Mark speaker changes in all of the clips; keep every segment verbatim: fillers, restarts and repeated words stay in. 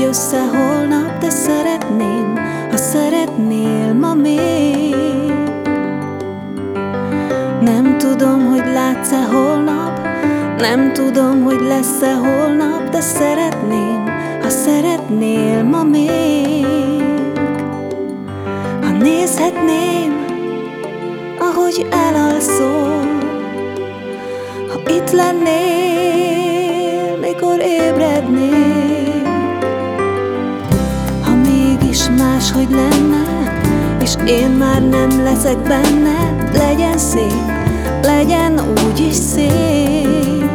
Speaker 1: jössz-e holnap, de szeretném, ha szeretnél ma még. Nem tudom, hogy látsz-e holnap, nem tudom, hogy lesz-e holnap, de szeretném, ha szeretnél ma még. Ha nézhetném, ahogy elalszol, ha itt lennél, mikor ébrednél. Ha mégis máshogy lenne, és én már nem leszek benne, legyen szép, legyen úgyis szép.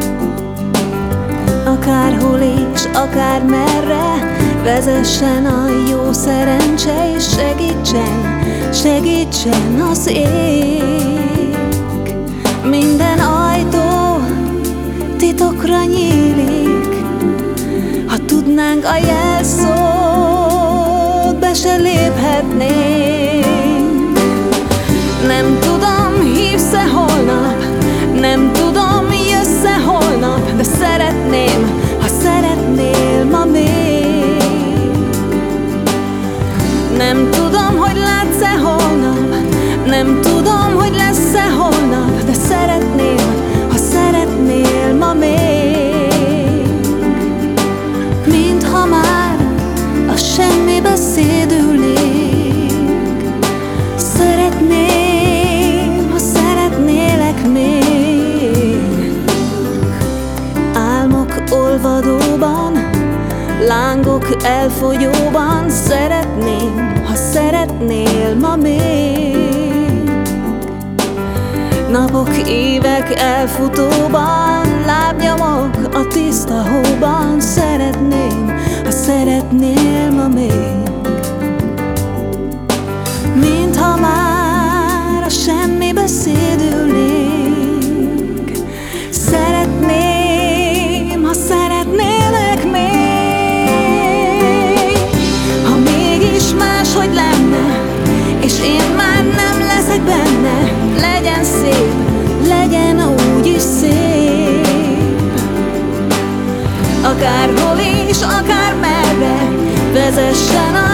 Speaker 1: Akárhol és akár merre vezessen a jó szerencse, és segítsen, segítsen az ég. Minden ajtó titokra nyílik, ha tudnánk a jelszót, be se léphetnénk. Nem tudom, hívsz-e holnap, nem tudom, jössz-e holnap, de szeretném, ha szeretnél ma még. Nem tudom, hogy látsz-e holnap, nem tudom, hogy lesz-e holnap, de szeretném, ha szeretnél ma még. Mintha már a semmibe szédülnék, szeretném, ha szeretnélek még. Álmok olvadóban, lángok elfogyóban, szeretném, ha szeretnél ma még. Napok, évek elfutóban, lábnyomok a tiszta hóban, szeretném, ha szeretnél ma még. Mintha már a semmibe szédülnék, szeretném, ha szeretnélek még. Ha mégis máshogy lenne, és én már nem leszek benne, legyen szép, legyen úgyis szép. Akárhol és akár merre vezessen a